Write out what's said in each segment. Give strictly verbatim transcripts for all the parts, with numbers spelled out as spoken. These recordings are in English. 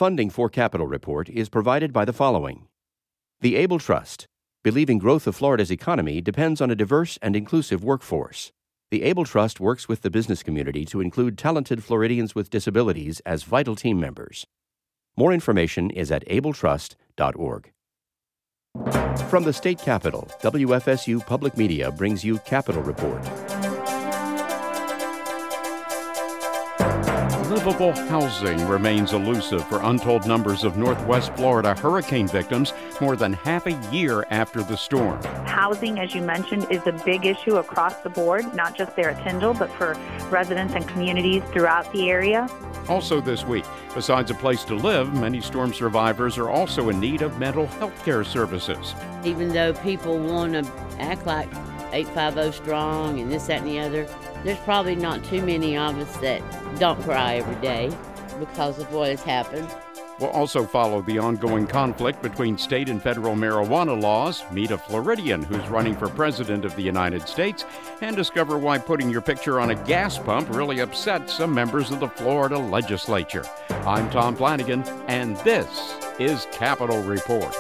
Funding for Capital Report is provided by the following. The Able Trust, believing growth of Florida's economy depends on a diverse and inclusive workforce. The Able Trust works with the business community to include talented Floridians with disabilities as vital team members. More information is at able trust dot org. From the state capitol, W F S U Public Media brings you Capital Report. Livable housing remains elusive for untold numbers of Northwest Florida hurricane victims more than half a year after the storm. Housing, as you mentioned, is a big issue across the board, not just there at Tyndall, but for residents and communities throughout the area. Also this week, besides a place to live, many storm survivors are also in need of mental health care services. Even though people want to act like eight fifty strong and this, that, and the other, there's probably not too many of us that don't cry every day because of what has happened. We'll also follow the ongoing conflict between state and federal marijuana laws, meet a Floridian who's running for president of the United States, and discover why putting your picture on a gas pump really upsets some members of the Florida legislature. I'm Tom Flanagan, and this is Capital Report.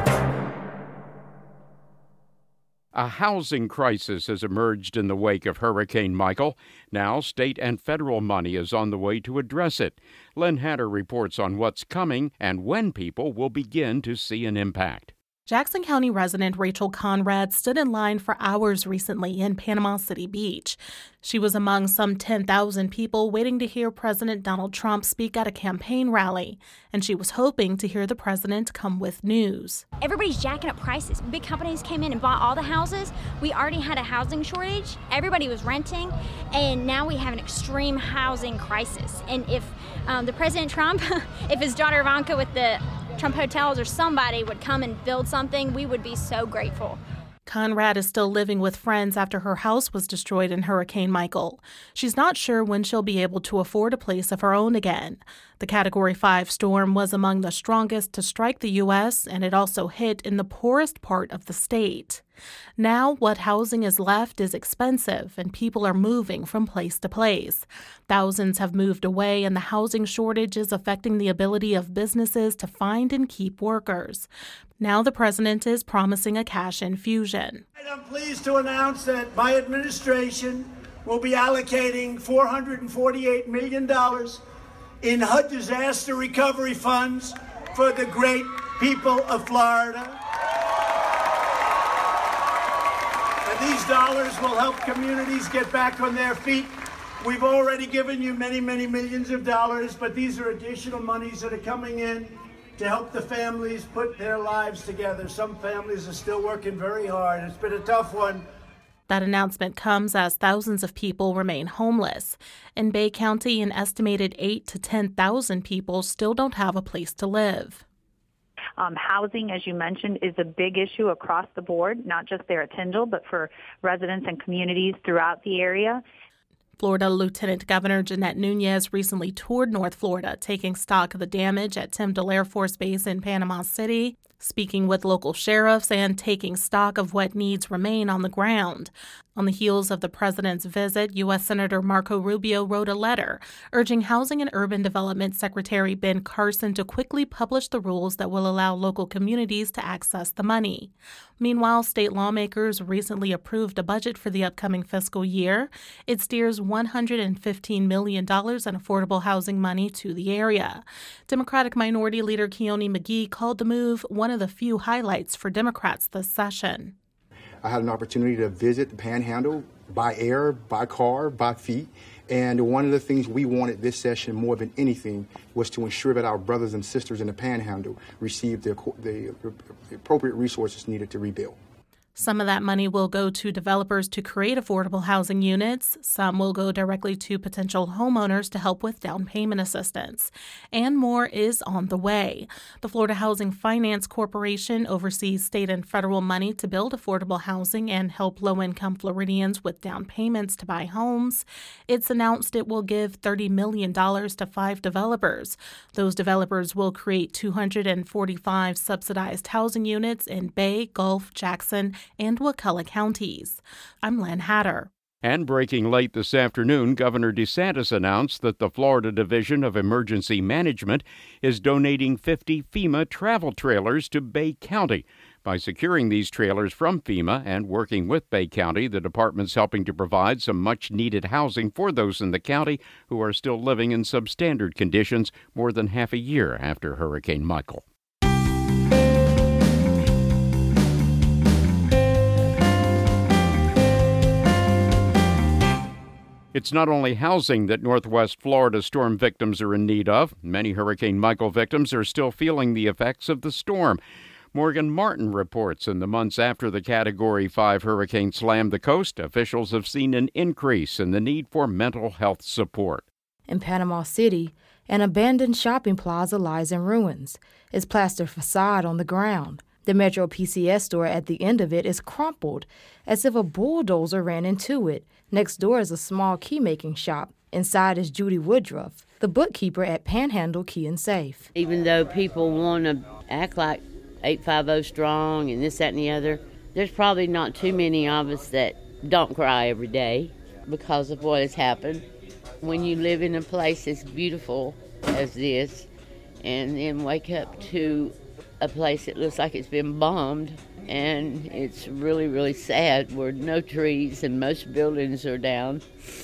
A housing crisis has emerged in the wake of Hurricane Michael. Now, state and federal money is on the way to address it. Len Hatter reports on what's coming and when people will begin to see an impact. Jackson County resident Rachel Conrad stood in line for hours recently in Panama City Beach. She was among some ten thousand people waiting to hear President Donald Trump speak at a campaign rally, and she was hoping to hear the president come with news. Everybody's jacking up prices. Big companies came in and bought all the houses. We already had a housing shortage. Everybody was renting, and now we have an extreme housing crisis. And if um, the President Trump, if his daughter Ivanka with the Trump Hotels or somebody would come and build something, we would be so grateful. Conrad is still living with friends after her house was destroyed in Hurricane Michael. She's not sure when she'll be able to afford a place of her own again. The Category five storm was among the strongest to strike the U S, and it also hit in the poorest part of the state. Now, what housing is left is expensive, and people are moving from place to place. Thousands have moved away, and the housing shortage is affecting the ability of businesses to find and keep workers. Now the president is promising a cash infusion. I'm pleased to announce that my administration will be allocating four hundred forty-eight million dollars in H U D disaster recovery funds for the great people of Florida. And these dollars will help communities get back on their feet. We've already given you many, many millions of dollars, but these are additional monies that are coming in to help the families put their lives together. Some families are still working very hard. It's been a tough one. That announcement comes as thousands of people remain homeless. In Bay County, an estimated eight to ten thousand people still don't have a place to live. Um, housing, as you mentioned, is a big issue across the board, not just there at Tyndall, but for residents and communities throughout the area. Florida Lieutenant Governor Jeanette Nunez recently toured North Florida, taking stock of the damage at Tyndall Air Force Base in Panama City, speaking with local sheriffs, and taking stock of what needs remain on the ground. On the heels of the president's visit, U S Senator Marco Rubio wrote a letter urging Housing and Urban Development Secretary Ben Carson to quickly publish the rules that will allow local communities to access the money. Meanwhile, state lawmakers recently approved a budget for the upcoming fiscal year. It steers one hundred fifteen million dollars in affordable housing money to the area. Democratic Minority Leader Keone McGee called the move one of the few highlights for Democrats this session. I had an opportunity to visit the Panhandle by air, by car, by feet. And one of the things we wanted this session more than anything was to ensure that our brothers and sisters in the Panhandle received the, the, the appropriate resources needed to rebuild. Some of that money will go to developers to create affordable housing units. Some will go directly to potential homeowners to help with down payment assistance. And more is on the way. The Florida Housing Finance Corporation oversees state and federal money to build affordable housing and help low-income Floridians with down payments to buy homes. It's announced it will give thirty million dollars to five developers. Those developers will create two hundred forty-five subsidized housing units in Bay, Gulf, Jackson, and Wakulla counties. I'm Len Hatter. And breaking late this afternoon, Governor DeSantis announced that the Florida Division of Emergency Management is donating fifty FEMA travel trailers to Bay County. By securing these trailers from FEMA and working with Bay County, the department's helping to provide some much-needed housing for those in the county who are still living in substandard conditions more than half a year after Hurricane Michael. It's not only housing that Northwest Florida storm victims are in need of. Many Hurricane Michael victims are still feeling the effects of the storm. Morgan Martin reports in the months after the Category five hurricane slammed the coast, officials have seen an increase in the need for mental health support. In Panama City, an abandoned shopping plaza lies in ruins, its plaster facade on the ground. The Metro P C S store at the end of it is crumpled, as if a bulldozer ran into it. Next door is a small key-making shop. Inside is Judy Woodruff, the bookkeeper at Panhandle Key and Safe. Even though people want to act like eight fifty strong and this, that, and the other, there's probably not too many of us that don't cry every day because of what has happened. When you live in a place as beautiful as this and then wake up to a place that looks like it's been bombed, and it's really, really sad where no trees and most buildings are down.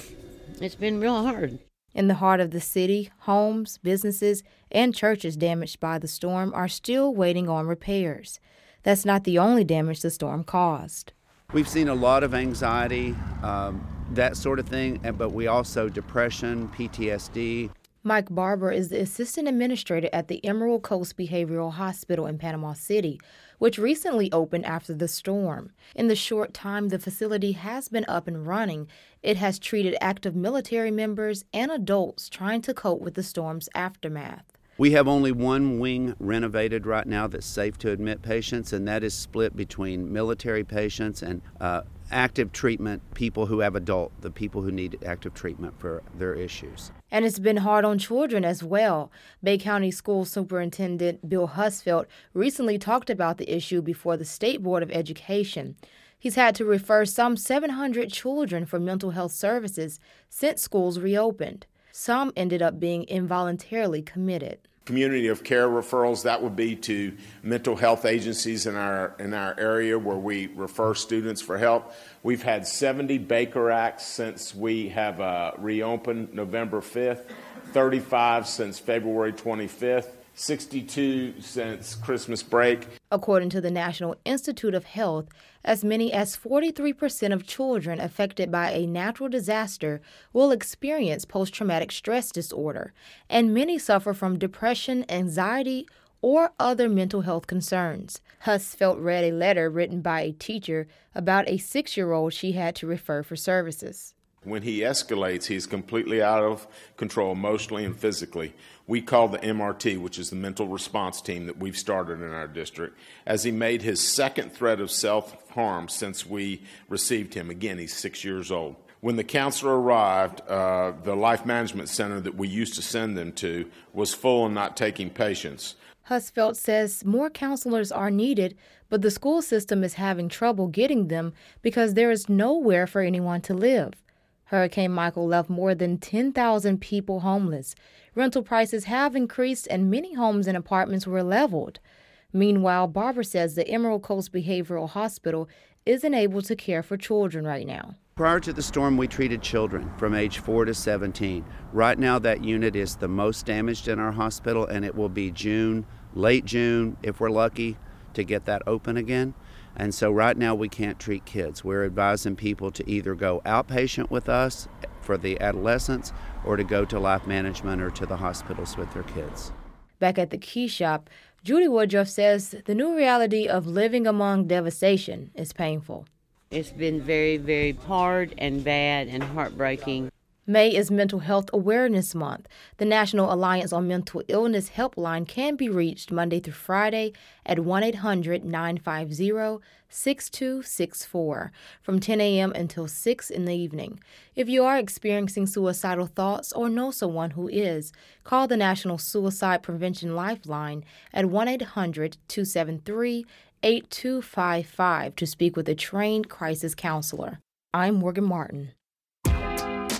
It's been real hard. In the heart of the city, homes, businesses, and churches damaged by the storm are still waiting on repairs. That's not the only damage the storm caused. We've seen a lot of anxiety, um, that sort of thing, but we also depression, P T S D. Mike Barber is the assistant administrator at the Emerald Coast Behavioral Hospital in Panama City, which recently opened after the storm. In the short time the facility has been up and running, it has treated active military members and adults trying to cope with the storm's aftermath. We have only one wing renovated right now that's safe to admit patients, and that is split between military patients and uh, active treatment people who have adult, the people who need active treatment for their issues. And it's been hard on children as well. Bay County School Superintendent Bill Husfeldt recently talked about the issue before the State Board of Education. He's had to refer some seven hundred children for mental health services since schools reopened. Some ended up being involuntarily committed. Community of care referrals, that would be to mental health agencies in our in our area where we refer students for help. We've had seventy Baker Acts since we have uh, reopened November fifth, thirty-five since February twenty-fifth, sixty-two since Christmas break. According to the National Institute of Health, as many as forty-three percent of children affected by a natural disaster will experience post-traumatic stress disorder, and many suffer from depression, anxiety, or other mental health concerns. Husfeldt read a letter written by a teacher about a six-year-old she had to refer for services. When he escalates, he's completely out of control emotionally and physically. We call the M R T, which is the mental response team that we've started in our district, as he made his second threat of self-harm since we received him. Again, he's six years old. When the counselor arrived, uh, the life management center that we used to send them to was full and not taking patients. Husfeldt says more counselors are needed, but the school system is having trouble getting them because there is nowhere for anyone to live. Hurricane Michael left more than ten thousand people homeless. Rental prices have increased and many homes and apartments were leveled. Meanwhile, Barber says the Emerald Coast Behavioral Hospital isn't able to care for children right now. Prior to the storm, we treated children from age four to seventeen. Right now, that unit is the most damaged in our hospital, and it will be June, late June, if we're lucky, to get that open again. And so right now we can't treat kids. We're advising people to either go outpatient with us for the adolescents or to go to life management or to the hospitals with their kids. Back at the key shop, Judy Woodruff says the new reality of living among devastation is painful. It's been very, very hard and bad and heartbreaking. May is Mental Health Awareness Month. The National Alliance on Mental Illness helpline can be reached Monday through Friday at one eight hundred nine five zero six two six four from ten a.m. until six in the evening. If you are experiencing suicidal thoughts or know someone who is, call the National Suicide Prevention Lifeline at one eight hundred two seven three eight two five five to speak with a trained crisis counselor. I'm Morgan Martin.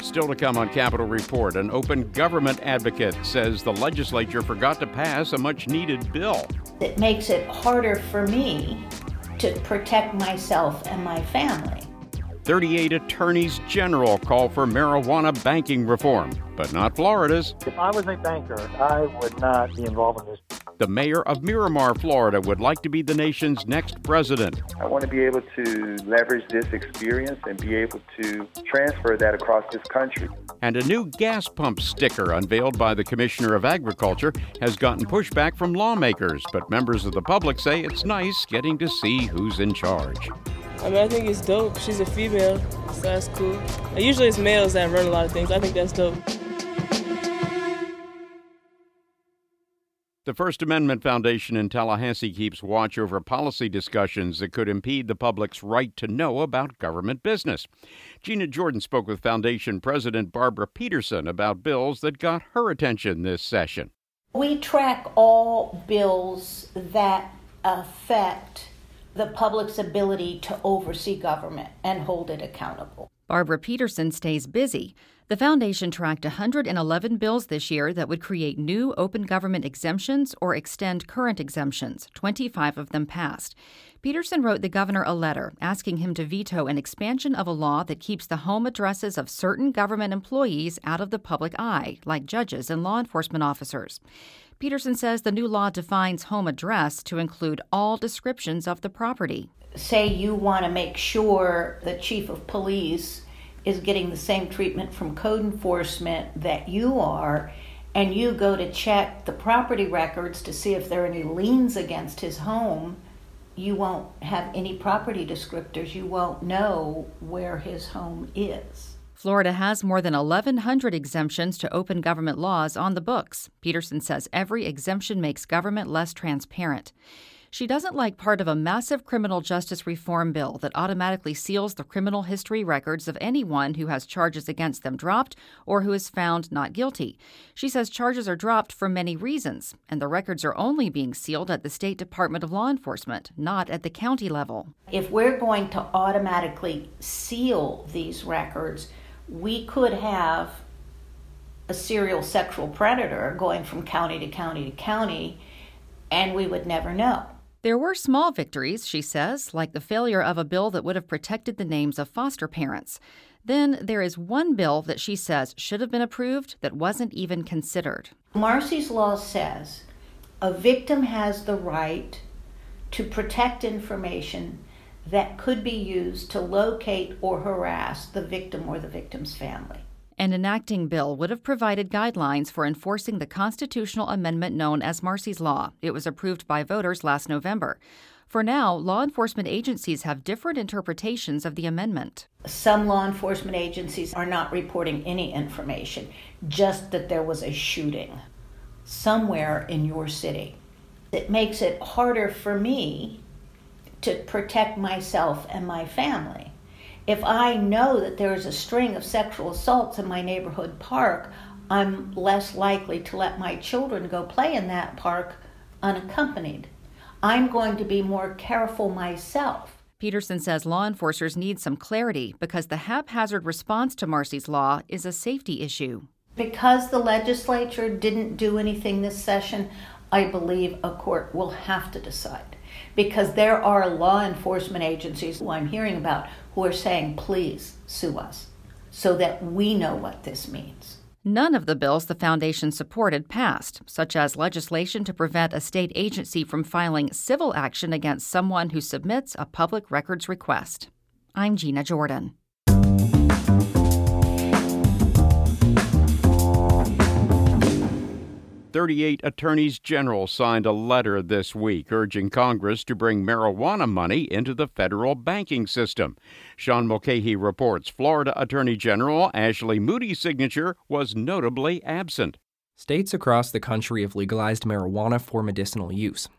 Still to come on Capitol Report, an open government advocate says the legislature forgot to pass a much-needed bill. It makes it harder for me to protect myself and my family. thirty-eight attorneys general call for marijuana banking reform, but not Florida's. If I was a banker, I would not be involved in this. The mayor of Miramar, Florida, would like to be the nation's next president. I want to be able to leverage this experience and be able to transfer that across this country. And a new gas pump sticker unveiled by the Commissioner of Agriculture has gotten pushback from lawmakers, but members of the public say it's nice getting to see who's in charge. I mean, I think it's dope. She's a female, so that's cool. And usually it's males that run a lot of things. I think that's dope. The First Amendment Foundation in Tallahassee keeps watch over policy discussions that could impede the public's right to know about government business. Gina Jordan spoke with Foundation President Barbara Peterson about bills that got her attention this session. We track all bills that affect the public's ability to oversee government and hold it accountable. Barbara Peterson stays busy. The foundation tracked one hundred eleven bills this year that would create new open government exemptions or extend current exemptions. twenty-five of them passed. Peterson wrote the governor a letter asking him to veto an expansion of a law that keeps the home addresses of certain government employees out of the public eye, like judges and law enforcement officers. Peterson says the new law defines home address to include all descriptions of the property. Say you want to make sure the chief of police is getting the same treatment from code enforcement that you are, and you go to check the property records to see if there are any liens against his home, you won't have any property descriptors. You won't know where his home is. Florida has more than eleven hundred exemptions to open government laws on the books. Peterson says every exemption makes government less transparent. She doesn't like part of a massive criminal justice reform bill that automatically seals the criminal history records of anyone who has charges against them dropped or who is found not guilty. She says charges are dropped for many reasons, and the records are only being sealed at the State Department of Law Enforcement, not at the county level. If we're going to automatically seal these records, we could have a serial sexual predator going from county to county to county, and we would never know. There were small victories, she says, like the failure of a bill that would have protected the names of foster parents. Then there is one bill that she says should have been approved that wasn't even considered. Marsy's Law says a victim has the right to protect information that could be used to locate or harass the victim or the victim's family. An enacting bill would have provided guidelines for enforcing the constitutional amendment known as Marsy's Law. It was approved by voters last November. For now, law enforcement agencies have different interpretations of the amendment. Some law enforcement agencies are not reporting any information, just that there was a shooting somewhere in your city. It makes it harder for me to protect myself and my family. If I know that there is a string of sexual assaults in my neighborhood park, I'm less likely to let my children go play in that park unaccompanied. I'm going to be more careful myself. Peterson says law enforcers need some clarity because the haphazard response to Marsy's Law is a safety issue. Because the legislature didn't do anything this session, I believe a court will have to decide. Because there are law enforcement agencies who I'm hearing about who are saying, please sue us, so that we know what this means. None of the bills the foundation supported passed, such as legislation to prevent a state agency from filing civil action against someone who submits a public records request. I'm Gina Jordan. thirty-eight attorneys general signed a letter this week urging Congress to bring marijuana money into the federal banking system. Sean Mulcahy reports Florida Attorney General Ashley Moody's signature was notably absent. States across the country have legalized marijuana for medicinal use.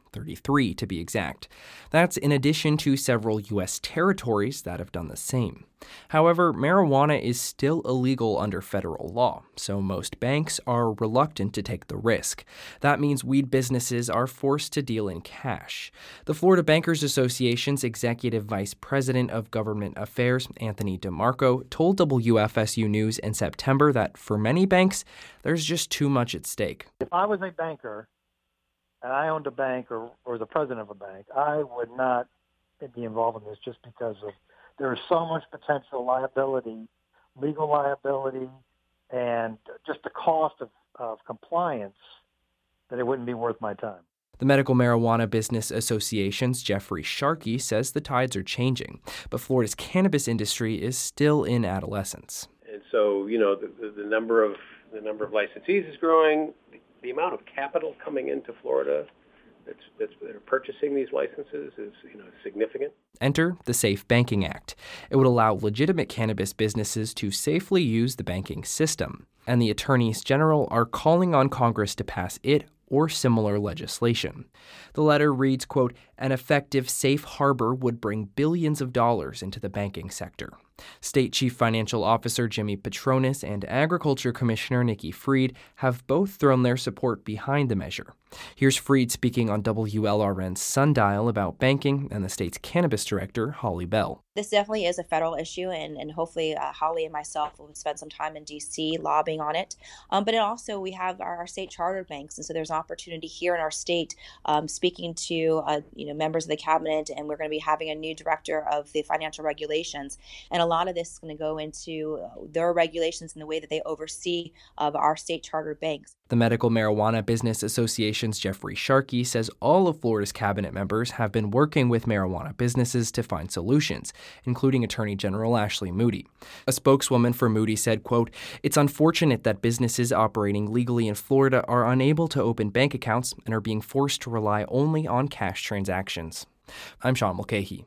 thirty-three to be exact. That's in addition to several U S territories that have done the same. However, marijuana is still illegal under federal law, so most banks are reluctant to take the risk. That means weed businesses are forced to deal in cash. The Florida Bankers Association's Executive Vice President of Government Affairs, Anthony DeMarco, told W F S U News in September that for many banks, there's just too much at stake. If I was a banker and I owned a bank or, or the president of a bank, I would not be involved in this just because of there is so much potential liability, legal liability, and just the cost of, of compliance that it wouldn't be worth my time. The Medical Marijuana Business Association's Jeffrey Sharkey says the tides are changing, but Florida's cannabis industry is still in adolescence. And so, you know, the, the, the number of the number of licensees is growing. The, the amount of capital coming into Florida that's, that's that are purchasing these licenses is, you know, significant. Enter the SAFE Banking Act. It would allow legitimate cannabis businesses to safely use the banking system, and the attorneys general are calling on Congress to pass it or similar legislation. The letter reads, quote, an effective safe harbor would bring billions of dollars into the banking sector. State Chief Financial Officer Jimmy Patronis and Agriculture Commissioner Nikki Fried have both thrown their support behind the measure. Here's Fried speaking on W L R N's Sundial about banking and the state's cannabis director, Holly Bell. This definitely is a federal issue, and, and hopefully uh, Holly and myself will spend some time in D C lobbying on it. Um, but it also, we have our, our state chartered banks, and so there's an opportunity here in our state um, speaking to uh, you know members of the cabinet, and we're going to be having a new director of the financial regulations. And a lot of this is going to go into their regulations and the way that they oversee of our state chartered banks. The Medical Marijuana Business Association's Jeffrey Sharkey says all of Florida's cabinet members have been working with marijuana businesses to find solutions, including Attorney General Ashley Moody. A spokeswoman for Moody said, quote, it's unfortunate that businesses operating legally in Florida are unable to open bank accounts and are being forced to rely only on cash transactions. I'm Sean Mulcahy.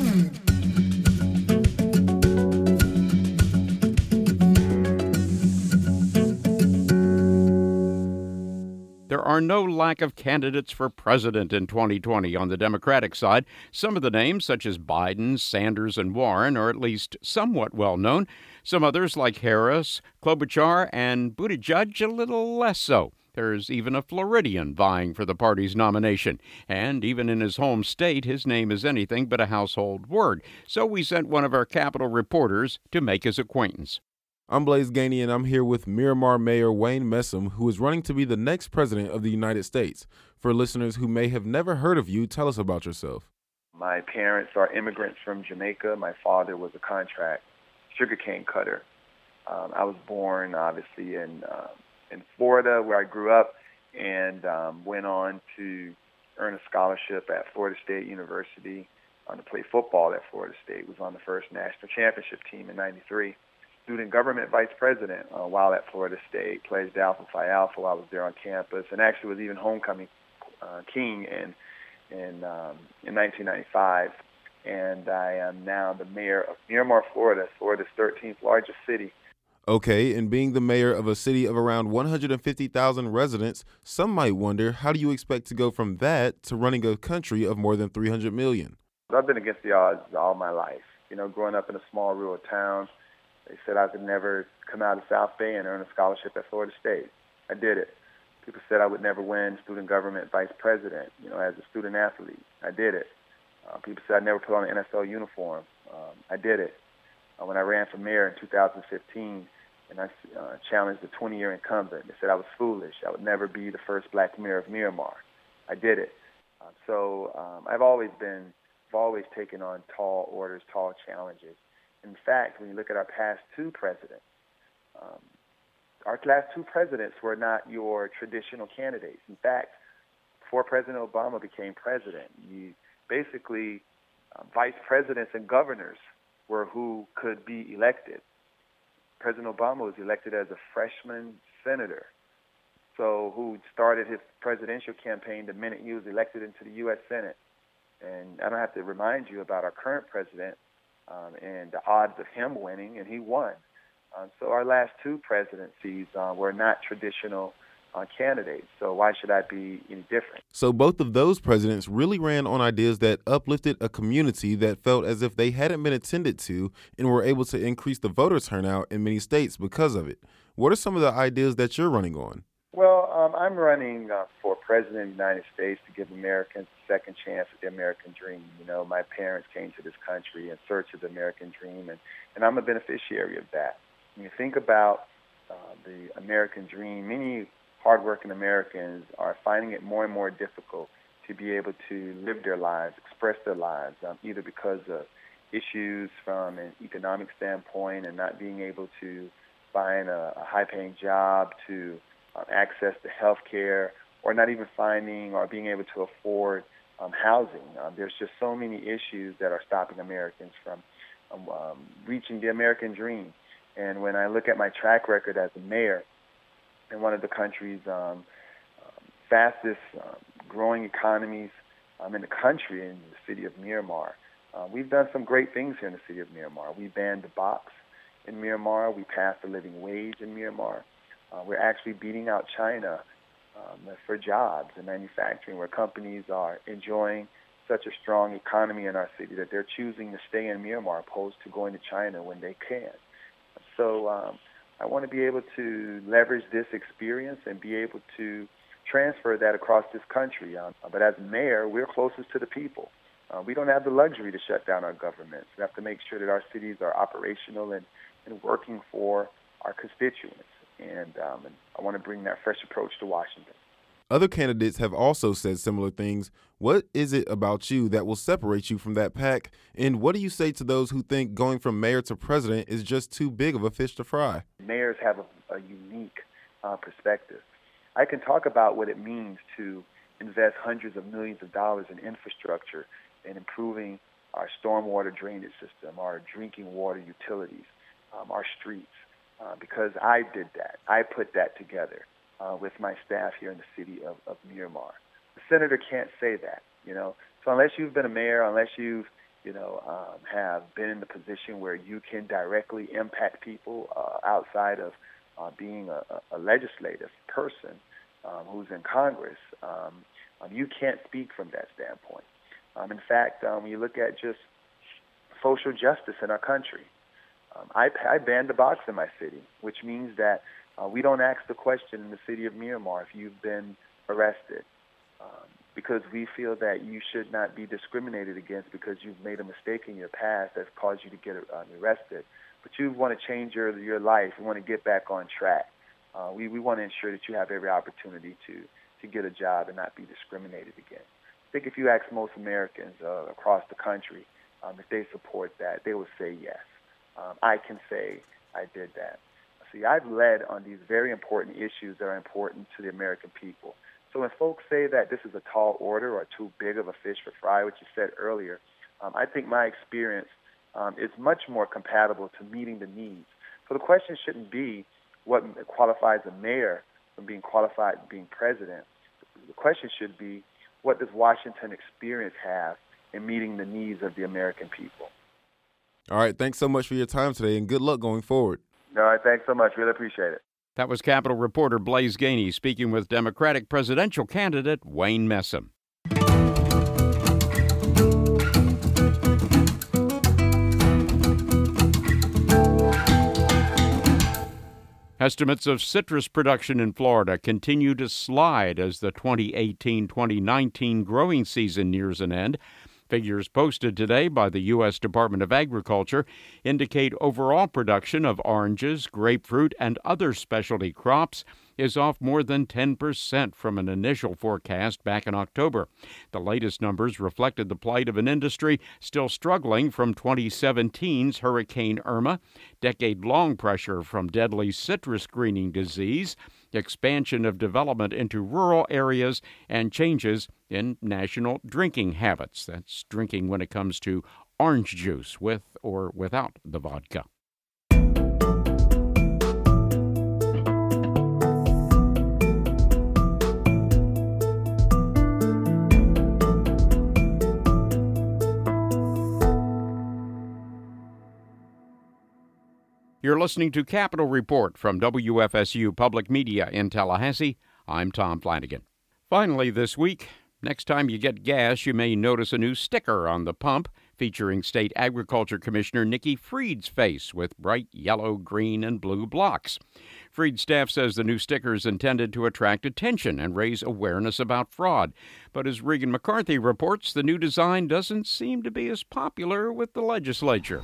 There are no lack of candidates for president in twenty twenty on the Democratic side. Some of the names, such as Biden, Sanders, and Warren, are at least somewhat well known. Some others, like Harris, Klobuchar, and Buttigieg, a little less so. There's even a Floridian vying for the party's nomination. And even in his home state, his name is anything but a household word. So we sent one of our Capitol reporters to make his acquaintance. I'm Blaze Gainey, and I'm here with Miramar Mayor Wayne Messam, who is running to be the next president of the United States. For listeners who may have never heard of you, tell us about yourself. My parents are immigrants from Jamaica. My father was a contract sugarcane cutter. Um, I was born, obviously, in uh, in Florida, where I grew up, and um, went on to earn a scholarship at Florida State University um, to play football at Florida State. Was on the first national championship team in ninety-three. Student government vice president uh, while at Florida State, pledged Alpha Phi Alpha while I was there on campus, and actually was even homecoming uh, king in in um, in nineteen ninety-five. And I am now the mayor of Miramar, Florida, Florida's thirteenth largest city. Okay, and being the mayor of a city of around one hundred fifty thousand residents, some might wonder, how do you expect to go from that to running a country of more than three hundred million? I've been against the odds all my life. You know, growing up in a small rural town, they said I could never come out of South Bay and earn a scholarship at Florida State. I did it. People said I would never win student government vice president, you know, as a student athlete. I did it. Uh, people said I'd never put on an N F L uniform. Um, I did it. Uh, when I ran for mayor in two thousand fifteen and I uh, challenged the twenty-year incumbent, they said I was foolish. I would never be the first black mayor of Miramar. I did it. Uh, so um, I've always been, I've always taken on tall orders, tall challenges. In fact, when you look at our past two presidents, um, our last two presidents were not your traditional candidates. In fact, before President Obama became president, you basically uh, vice presidents and governors were who could be elected. President Obama was elected as a freshman senator, so who started his presidential campaign the minute he was elected into the U S Senate. And I don't have to remind you about our current president um, and the odds of him winning, and he won. Um, so our last two presidencies uh, were not traditional uh, candidates. So why should I be any different? So both of those presidents really ran on ideas that uplifted a community that felt as if they hadn't been attended to and were able to increase the voter turnout in many states because of it. What are some of the ideas that you're running on? Well, um, I'm running uh, for President of the United States to give Americans a second chance at the American dream. You know, my parents came to this country in search of the American dream, and, and I'm a beneficiary of that. When you think about uh, the American dream, many hardworking Americans are finding it more and more difficult to be able to live their lives, express their lives, um, either because of issues from an economic standpoint and not being able to find a, a high-paying job, to um, access to health care, or not even finding or being able to afford um, housing. Um, there's just so many issues that are stopping Americans from um, um, reaching the American dream. And when I look at my track record as a mayor in one of the country's um, um, fastest um, growing economies um, in the country, in the city of Miramar, uh, we've done some great things here in the city of Miramar. We banned the box in Miramar. We passed the living wage in Miramar. Uh, we're actually beating out China um, for jobs and manufacturing, where companies are enjoying such a strong economy in our city that they're choosing to stay in Miramar opposed to going to China when they can. So um, I want to be able to leverage this experience and be able to transfer that across this country. Um, but as mayor, we're closest to the people. Uh, we don't have the luxury to shut down our governments. We have to make sure that our cities are operational and, and working for our constituents. And, um, and I want to bring that fresh approach to Washington. Other candidates have also said similar things. What is it about you that will separate you from that pack? And what do you say to those who think going from mayor to president is just too big of a fish to fry? Mayors have a, a unique uh, perspective. I can talk about what it means to invest hundreds of millions of dollars in infrastructure and improving our stormwater drainage system, our drinking water utilities, um, our streets, uh, because I did that. I put that together uh, with my staff here in the city of, of Miramar. The senator can't say that, you know. So unless you've been a mayor, unless you've, you know, um, have been in the position where you can directly impact people uh, outside of uh, being a, a legislative person um, who's in Congress, um, um, you can't speak from that standpoint. Um, in fact, um, when you look at just social justice in our country, um, I, I banned the box in my city, which means that uh, we don't ask the question in the city of Miramar if you've been arrested, um, because we feel that you should not be discriminated against because you've made a mistake in your past that's caused you to get uh, arrested. But you want to change your your life. You want to get back on track. Uh, we, we want to ensure that you have every opportunity to, to get a job and not be discriminated against. I think if you ask most Americans uh, across the country um, if they support that, they will say yes. Um, I can say I did that. See, I've led on these very important issues that are important to the American people. So when folks say that this is a tall order or too big of a fish for fry, which you said earlier, um, I think my experience um, is much more compatible to meeting the needs. So the question shouldn't be what qualifies a mayor from being qualified being president. The question should be, what does Washington experience have in meeting the needs of the American people? All right. Thanks so much for your time today, and good luck going forward. All right. Thanks so much. Really appreciate it. That was Capitol reporter Blaise Gainey speaking with Democratic presidential candidate Wayne Messam. Estimates of citrus production in Florida continue to slide as the twenty eighteen twenty nineteen growing season nears an end. Figures posted today by the U S Department of Agriculture indicate overall production of oranges, grapefruit, and other specialty crops is off more than ten percent from an initial forecast back in October. The latest numbers reflected the plight of an industry still struggling from twenty seventeen's Hurricane Irma, decade-long pressure from deadly citrus greening disease, expansion of development into rural areas, and changes in national drinking habits. That's drinking when it comes to orange juice, with or without the vodka. You're listening to Capitol Report from W F S U Public Media in Tallahassee. I'm Tom Flanagan. Finally this week, next time you get gas, you may notice a new sticker on the pump featuring State Agriculture Commissioner Nikki Fried's face with bright yellow, green, and blue blocks. Fried staff says the new sticker is intended to attract attention and raise awareness about fraud. But as Regan McCarthy reports, the new design doesn't seem to be as popular with the legislature.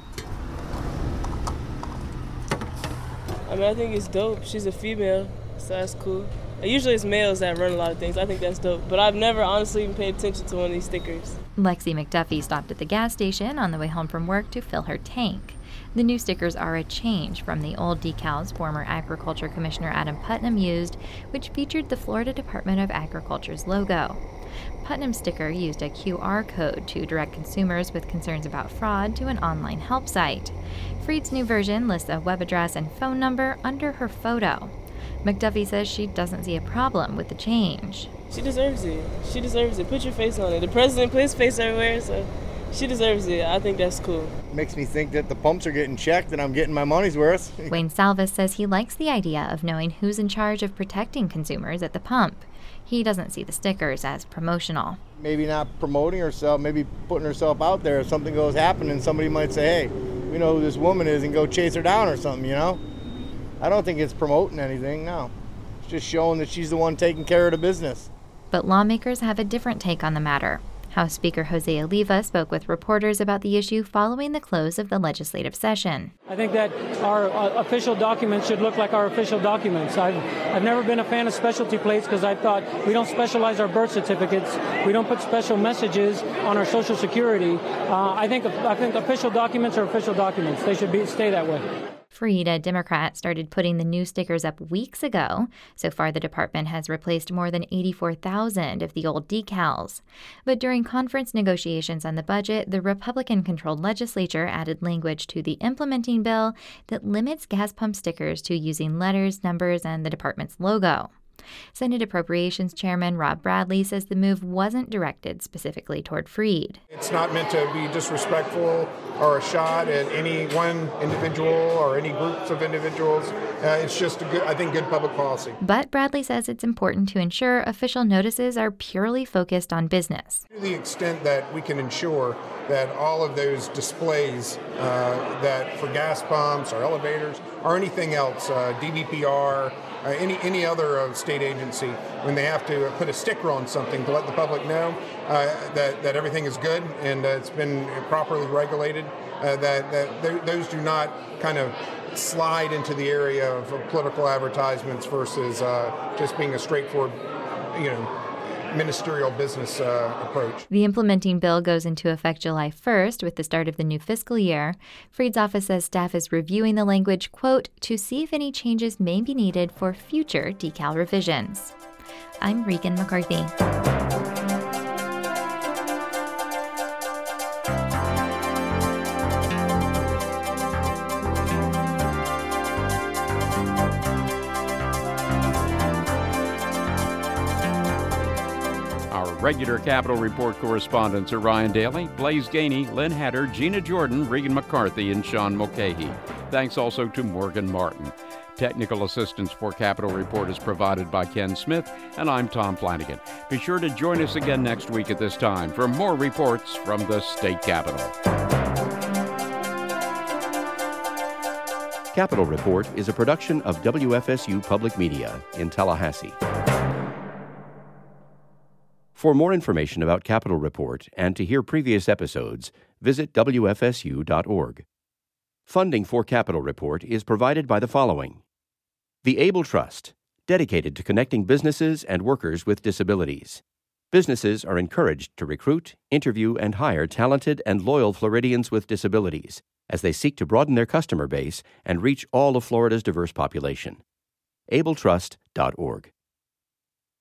I mean, I think it's dope. She's a female, so that's cool. Usually it's males that run a lot of things. I think that's dope. But I've never honestly even paid attention to one of these stickers. Lexi McDuffie stopped at the gas station on the way home from work to fill her tank. The new stickers are a change from the old decals former Agriculture Commissioner Adam Putnam used, which featured the Florida Department of Agriculture's logo. Putnam's sticker used a Q R code to direct consumers with concerns about fraud to an online help site. Fried's new version lists a web address and phone number under her photo. McDuffie says she doesn't see a problem with the change. She deserves it. She deserves it. Put your face on it. The president put his face everywhere, so she deserves it. I think that's cool. Makes me think that the pumps are getting checked and I'm getting my money's worth. Wayne Salvis says he likes the idea of knowing who's in charge of protecting consumers at the pump. He doesn't see the stickers as promotional. Maybe not promoting herself, maybe putting herself out there. If something goes happening, somebody might say, hey, we know who this woman is, and go chase her down or something, you know? I don't think it's promoting anything, no. It's just showing that she's the one taking care of the business. But lawmakers have a different take on the matter. House Speaker Jose Oliva spoke with reporters about the issue following the close of the legislative session. I think that our uh, official documents should look like our official documents. I've, I've never been a fan of specialty plates because I thought we don't specialize our birth certificates. We don't put special messages on our Social Security. Uh, I think I think official documents are official documents. They should be stay that way. Fried, a Democrat, started putting the new stickers up weeks ago. So far, the department has replaced more than eighty-four thousand of the old decals. But during conference negotiations on the budget, the Republican-controlled legislature added language to the implementing bill that limits gas pump stickers to using letters, numbers, and the department's logo. Senate Appropriations Chairman Rob Bradley says the move wasn't directed specifically toward Fried. It's not meant to be disrespectful or a shot at any one individual or any groups of individuals. Uh, it's just, a good, I think, good public policy. But Bradley says it's important to ensure official notices are purely focused on business. To the extent that we can ensure that all of those displays uh, that for gas pumps or elevators or anything else, uh, D B P R, Uh, any any other uh, state agency, when they have to put a sticker on something to let the public know uh, that, that everything is good and uh, it's been properly regulated, uh, that, that th- those do not kind of slide into the area of, of political advertisements versus uh, just being a straightforward, you know, ministerial business uh, approach. The implementing bill goes into effect July first with the start of the new fiscal year. Fried's office says staff is reviewing the language, quote, to see if any changes may be needed for future decal revisions. I'm Regan McCarthy. Regular Capitol Report correspondents are Ryan Daly, Blaze Gainey, Lynn Hatter, Gina Jordan, Regan McCarthy, and Sean Mulcahy. Thanks also to Morgan Martin. Technical assistance for Capitol Report is provided by Ken Smith, and I'm Tom Flanagan. Be sure to join us again next week at this time for more reports from the state capitol. Capitol Report is a production of W F S U Public Media in Tallahassee. For more information about Capitol Report and to hear previous episodes, visit W F S U dot org. Funding for Capitol Report is provided by the following: the Able Trust, dedicated to connecting businesses and workers with disabilities. Businesses are encouraged to recruit, interview, and hire talented and loyal Floridians with disabilities as they seek to broaden their customer base and reach all of Florida's diverse population. Able Trust dot org.